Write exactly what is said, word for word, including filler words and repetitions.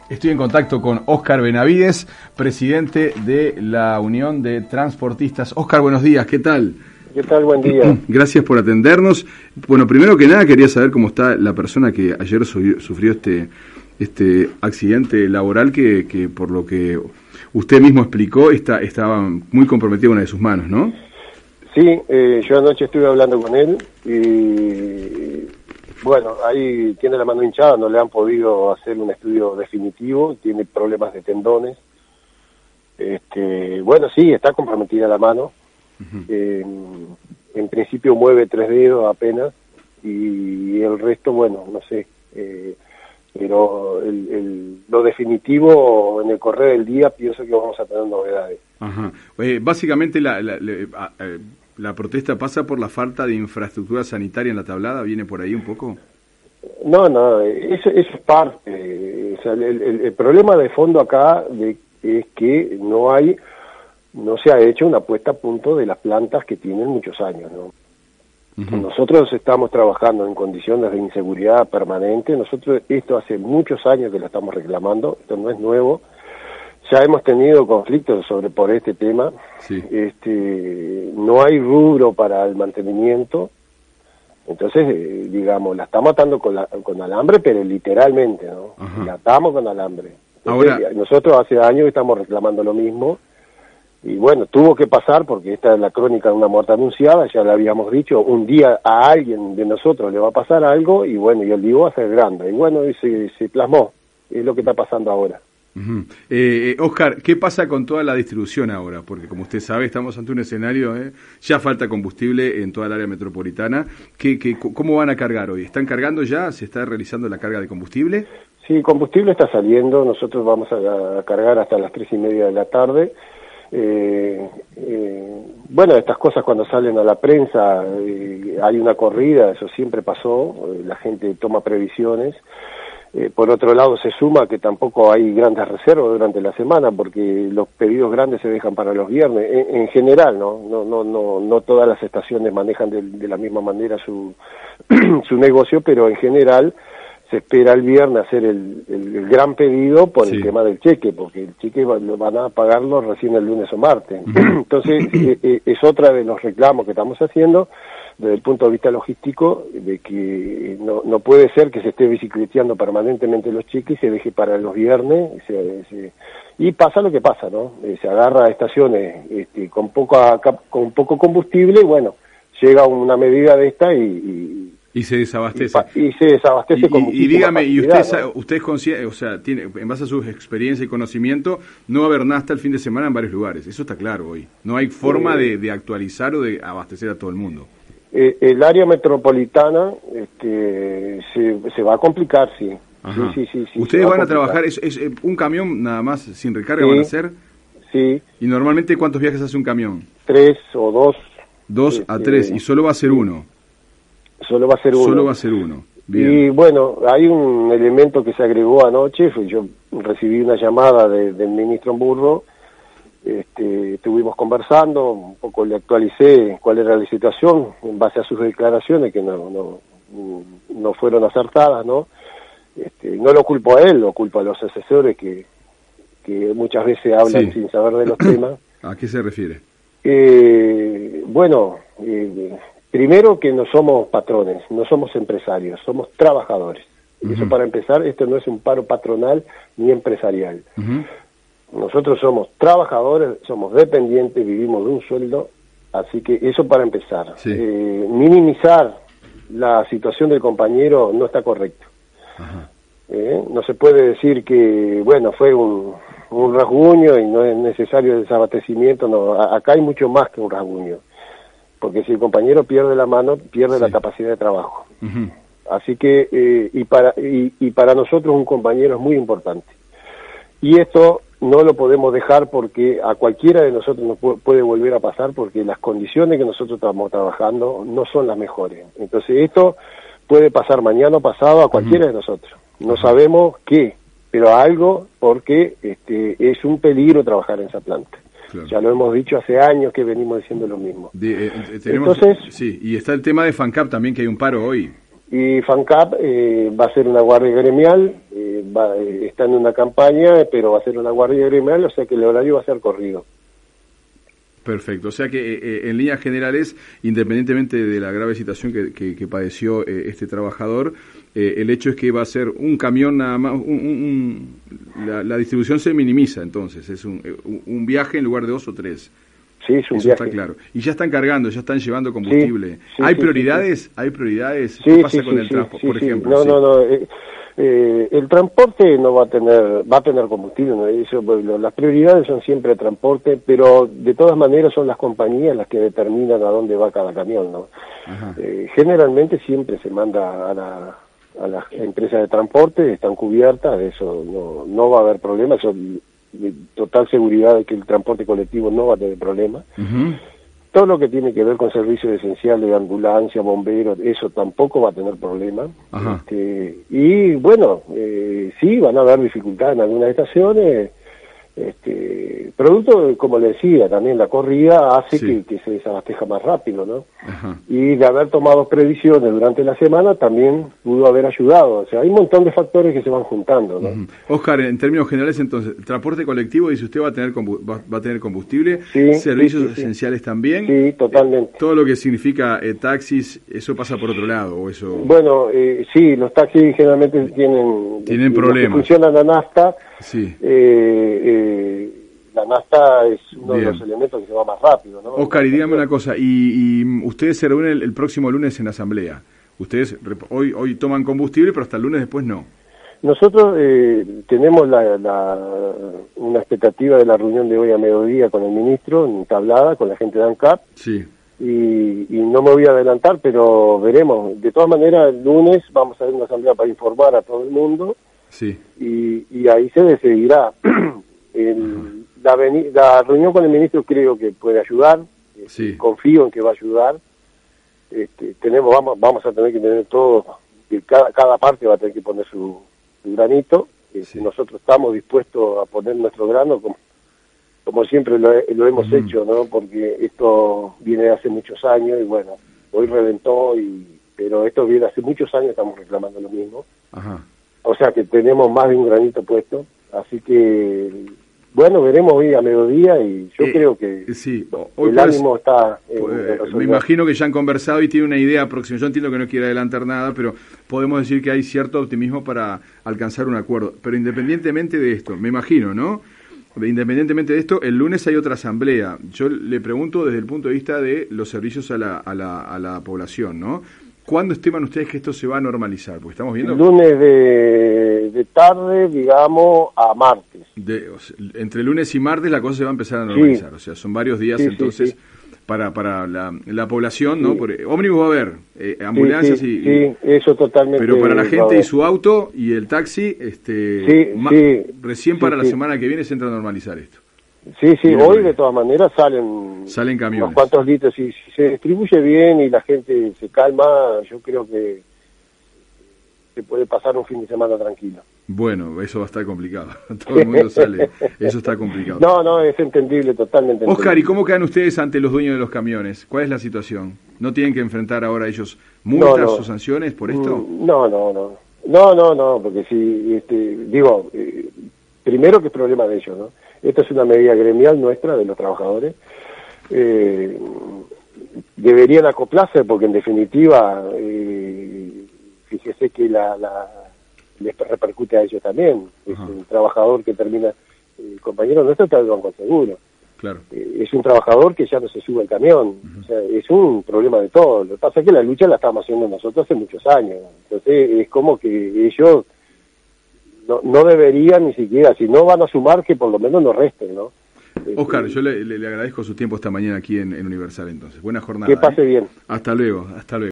Estoy en contacto con Óscar Benavides, presidente de la Unión de Transportistas. Óscar, buenos días, ¿qué tal? ¿Qué tal? Buen día. Gracias por atendernos. Bueno, primero que nada quería saber cómo está la persona que ayer sufrió este este accidente laboral que, que por lo que usted mismo explicó, está, estaba muy comprometida una de sus manos, ¿no? Sí, eh, yo anoche estuve hablando con él y bueno, ahí tiene la mano hinchada, no le han podido hacer un estudio definitivo, tiene problemas de tendones. Este, bueno, sí, está comprometida la mano. Uh-huh. eh, en principio mueve tres dedos apenas y el resto, bueno, no sé. Eh, pero el, el, lo definitivo en el correr del día pienso que vamos a tener novedades. Ajá. Eh, básicamente la, la, la, la protesta pasa por la falta de infraestructura sanitaria en la Tablada, ¿viene por ahí un poco? No, no, eso, eso es parte. O sea, el, el, el problema de fondo acá de, es que no hay, no se ha hecho una puesta a punto de las plantas que tienen muchos años, ¿no? Uh-huh. Nosotros estamos trabajando en condiciones de inseguridad permanente. Nosotros esto hace muchos años que lo estamos reclamando, esto no es nuevo. Ya hemos tenido conflictos sobre por este tema. Sí. Este, no hay rubro para el mantenimiento. Entonces, eh, digamos, la estamos atando con, la, con alambre, pero literalmente, ¿no? Uh-huh. La atamos con alambre. Entonces, ahora, nosotros hace años estamos reclamando lo mismo. Y bueno, tuvo que pasar porque esta es la crónica de una muerte anunciada, ya le habíamos dicho, un día a alguien de nosotros le va a pasar algo y bueno, y el lío va a ser grande. Y bueno, y se, se plasmó, es lo que está pasando ahora. Uh-huh. eh, Óscar, ¿qué pasa con toda la distribución ahora? Porque como usted sabe, estamos ante un escenario, eh, ya falta combustible en toda el área metropolitana. ¿Qué, qué, ¿Cómo van a cargar hoy? ¿Están cargando ya? ¿Se está realizando la carga de combustible? Sí, combustible está saliendo, nosotros vamos a, a cargar hasta las tres y media de la tarde. Eh, eh, bueno, estas cosas cuando salen a la prensa, eh, hay una corrida, eso siempre pasó, eh, la gente toma previsiones. Eh, por otro lado se suma que tampoco hay grandes reservas durante la semana porque los pedidos grandes se dejan para los viernes, en, en general, ¿no? No, no, no, no todas las estaciones manejan de, de la misma manera su, su negocio, pero en general se espera el viernes hacer el, el, el gran pedido por sí. El tema del cheque, porque el cheque va, van a pagarlo recién el lunes o martes. Uh-huh. Entonces, eh, es otra de los reclamos que estamos haciendo desde el punto de vista logístico, de que no, no puede ser que se esté bicicleteando permanentemente los cheques y se deje para los viernes. Y, se, se, y pasa lo que pasa, ¿no? Eh, se agarra a estaciones este, con, poca, con poco combustible y bueno, llega una medida de esta y... y Y se desabastece. Y, y se desabastece y, con y, y dígame, y usted, ¿no? usted es consciente, o sea, tiene, en base a su experiencia y conocimiento, no va a haber nada hasta el fin de semana en varios lugares. Eso está claro hoy. No hay forma eh, de, de actualizar o de abastecer a todo el mundo. Eh, el área metropolitana este, se, se va a complicar, sí. Sí, sí, sí, sí. ¿Ustedes van a, a trabajar, es, es un camión nada más sin recarga sí, van a hacer? Sí. ¿Y normalmente cuántos viajes hace un camión? Tres o dos. Dos este, a tres, y solo va a ser uno. Solo va a ser uno. Solo va a ser uno. Bien. Y bueno, hay un elemento que se agregó anoche, yo recibí una llamada de, del ministro Burro, este, estuvimos conversando, un poco le actualicé cuál era la situación en base a sus declaraciones que no no, no fueron acertadas, ¿no? Este, no lo culpo a él, lo culpo a los asesores que, que muchas veces hablan sí. sin saber de los temas. ¿A qué se refiere? Eh, bueno, eh, primero que no somos patrones, no somos empresarios, somos trabajadores. Uh-huh. Eso para empezar, esto no es un paro patronal ni empresarial. Uh-huh. Nosotros somos trabajadores, somos dependientes, vivimos de un sueldo, así que eso para empezar. Sí. Eh, minimizar la situación del compañero no está correcto. Uh-huh. Eh, no se puede decir que, bueno, fue un, un rasguño y no es necesario el desabastecimiento, no, acá hay mucho más que un rasguño. Porque si el compañero pierde la mano, pierde sí. la capacidad de trabajo. Uh-huh. Así que, eh, y, para, y, y para nosotros un compañero es muy importante. Y esto no lo podemos dejar porque a cualquiera de nosotros nos puede volver a pasar porque las condiciones que nosotros estamos trabajando no son las mejores. Entonces esto puede pasar mañana o pasado a cualquiera uh-huh. de nosotros. No uh-huh. sabemos qué, pero algo porque este, es un peligro trabajar en esa planta. Claro. Ya lo hemos dicho hace años que venimos diciendo lo mismo. De, eh, tenemos, Entonces, sí, y está el tema de FANCAP también, que hay un paro hoy. Y FANCAP eh, va a ser una guardia gremial, eh, va, eh, está en una campaña, pero va a ser una guardia gremial, o sea que el horario va a ser corrido. Perfecto, o sea que eh, en líneas generales, independientemente de la grave situación que, que, que padeció eh, este trabajador, eh, el hecho es que va a ser un camión nada más, un, un, un, la, la distribución se minimiza entonces, es un, un viaje en lugar de dos o tres. Sí, es un Eso viaje. está claro. Y ya están cargando, ya están llevando combustible. Sí, sí, ¿Hay sí, prioridades? Sí, sí. ¿Hay prioridades? Sí, ¿Qué pasa sí, con sí, el sí, transporte, sí, por sí. ejemplo? No, sí. no, no. Eh, eh, el transporte no va a tener, va a tener combustible. ¿No? Eso, bueno, las prioridades son siempre el transporte, pero de todas maneras son las compañías las que determinan a dónde va cada camión, ¿no? Eh, generalmente siempre se manda a la a las empresas de transporte, están cubiertas, eso no, no va a haber problemas, eso de total seguridad de que el transporte colectivo no va a tener problemas. Uh-huh. Todo lo que tiene que ver con servicios esenciales de ambulancia, bomberos, eso tampoco va a tener problema. Este, y bueno, eh, sí, van a haber dificultades en algunas estaciones. Este, producto, como le decía, también la corrida hace sí. que, que se desabasteja más rápido, ¿no? Ajá. Y de haber tomado previsiones durante la semana también pudo haber ayudado. O sea, hay un montón de factores que se van juntando, ¿no? Uh-huh. Oscar, en términos generales, entonces, transporte colectivo, dice usted, va a tener va, va a tener combustible, sí, servicios sí, sí, esenciales también. Sí, totalmente. Eh, todo lo que significa eh, taxis, eso pasa por otro lado, o eso. Bueno, eh, sí, los taxis generalmente tienen tienen problemas. Funcionan a nafta. Sí. Eh, eh, la nafta es uno Bien. de los elementos que se va más rápido, ¿no? Oscar, y dígame una cosa, y, y ustedes se reúnen el, el próximo lunes en la asamblea. Ustedes hoy hoy toman combustible, pero hasta el lunes después no. Nosotros eh, tenemos la, la, una expectativa de la reunión de hoy a mediodía con el ministro, entablada con la gente de ANCAP. Sí. Y, y no me voy a adelantar, pero veremos. De todas maneras, el lunes vamos a hacer una asamblea para informar a todo el mundo. Sí. Y, y ahí se decidirá. el, la, la reunión con el ministro creo que puede ayudar. Sí. Confío en que va a ayudar. Este, tenemos, vamos, vamos a tener que tener todo, cada, cada parte va a tener que poner su, su granito. Sí. Nosotros estamos dispuestos a poner nuestro grano como, como siempre lo, lo hemos uh-huh. hecho, ¿no? Porque esto viene de hace muchos años y bueno, hoy reventó, y pero esto viene hace muchos años, estamos reclamando lo mismo. Ajá. O sea que tenemos más de un granito puesto, así que bueno, veremos hoy a mediodía y yo eh, creo que sí. hoy el pues, ánimo está... Eh, eh, me imagino que ya han conversado y tiene una idea próxima. Yo entiendo que no quiere adelantar nada, pero podemos decir que hay cierto optimismo para alcanzar un acuerdo. Pero independientemente de esto, me imagino, ¿no? Independientemente de esto, el lunes hay otra asamblea. Yo le pregunto desde el punto de vista de los servicios a la, a la, a la población, ¿no? ¿Cuándo estiman ustedes que esto se va a normalizar? Porque estamos viendo... El lunes de, de tarde, digamos, a martes. De, o sea, entre lunes y martes la cosa se va a empezar a normalizar. Sí. O sea, son varios días, sí, entonces, sí, sí. para para la, la población, ¿no? Sí. Por, ómnibus va a haber, eh, ambulancias sí, sí, y... Sí, eso totalmente... Pero para la gente y su auto y el taxi, este sí, ma, sí, recién sí, para sí. la semana que viene se entra a normalizar esto. Sí, sí, Bien, hoy de todas maneras salen, salen camiones. Unos cuantos litros, y si se distribuye bien y la gente se calma, yo creo que se puede pasar un fin de semana tranquilo. Bueno, eso va a estar complicado. Todo el mundo sale, eso está complicado. No, no, es entendible, totalmente entendible. Oscar, ¿y cómo quedan ustedes ante los dueños de los camiones? ¿Cuál es la situación? ¿No tienen que enfrentar ahora ellos multas no, no. o sanciones por esto? No, no, no. No, no, no, porque si, este, digo, eh, primero que es problema de ellos, ¿no? Esta es una medida gremial nuestra, de los trabajadores. Eh, deberían acoplarse porque, en definitiva, eh, fíjese que la, la, les repercute a ellos también. Es Ajá. un trabajador que termina, el eh, compañero nuestro está del Banco Seguro. Claro. Eh, es un trabajador que ya no se sube al camión. Uh-huh. O sea, es un problema de todo. Lo que pasa es que la lucha la estamos haciendo nosotros hace muchos años. Entonces, es como que ellos... No, no deberían ni siquiera, si no van a sumar, que por lo menos no resten, ¿no? Oscar, yo le, le, le agradezco su tiempo esta mañana aquí en, en Universal, entonces. Buena jornada. Que pase ¿eh? bien. Hasta luego, hasta luego.